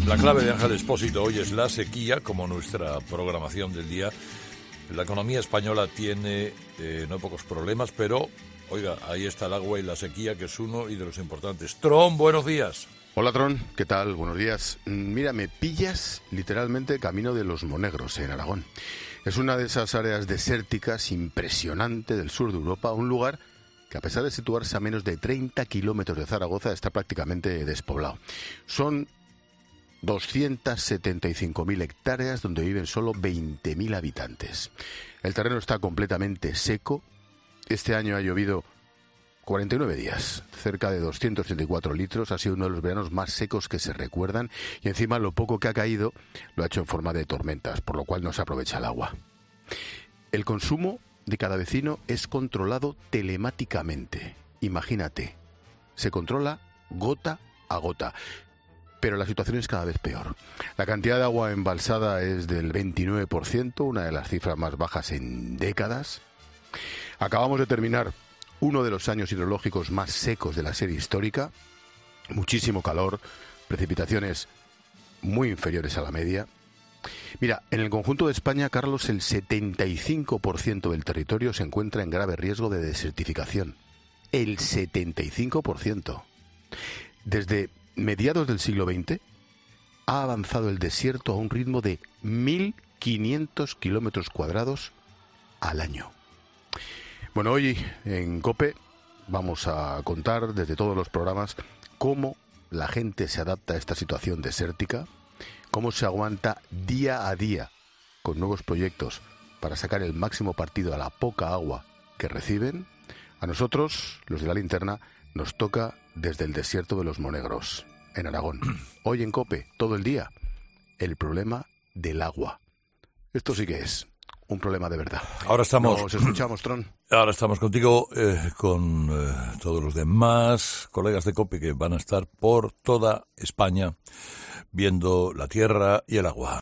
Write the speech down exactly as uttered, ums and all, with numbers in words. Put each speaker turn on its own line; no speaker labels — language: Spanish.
La clave de Ángel Expósito hoy es la sequía, como nuestra programación del día. La economía española tiene eh, no pocos problemas, pero, oiga, ahí está el agua y la sequía, que es uno y de los importantes. Tron, buenos días.
Hola, Tron, ¿qué tal? Buenos días. Mira, me pillas literalmente camino de Los Monegros, en Aragón. Es una de esas áreas desérticas impresionante del sur de Europa, un lugar que, a pesar de situarse a menos de treinta kilómetros de Zaragoza, está prácticamente despoblado. Son doscientas setenta y cinco mil hectáreas donde viven solo veinte mil habitantes. El terreno está completamente seco. Este año ha llovido cuarenta y nueve días, cerca de doscientos treinta y cuatro litros. Ha sido uno de los veranos más secos que se recuerdan, y encima lo poco que ha caído lo ha hecho en forma de tormentas, por lo cual no se aprovecha el agua. El consumo de cada vecino es controlado telemáticamente. Imagínate, se controla gota a gota. Pero la situación es cada vez peor. La cantidad de agua embalsada es del veintinueve por ciento, una de las cifras más bajas en décadas. Acabamos de terminar uno de los años hidrológicos más secos de la serie histórica. Muchísimo calor, precipitaciones muy inferiores a la media. Mira, en el conjunto de España, Carlos, el setenta y cinco por ciento del territorio se encuentra en grave riesgo de desertificación. El setenta y cinco por ciento. Desde mediados del siglo veinte, ha avanzado el desierto a un ritmo de mil quinientos kilómetros cuadrados al año. Bueno, hoy en COPE vamos a contar desde todos los programas cómo la gente se adapta a esta situación desértica, cómo se aguanta día a día con nuevos proyectos para sacar el máximo partido a la poca agua que reciben. A nosotros, los de la linterna, nos toca desde el desierto de Los Monegros, en Aragón. Hoy en COPE, todo el día, el problema del agua. Esto sí que es un problema de verdad.
Ahora estamos...
Nos escuchamos, Tron.
Ahora estamos contigo, eh, con eh, todos los demás colegas de COPE que van a estar por toda España viendo la tierra y el agua.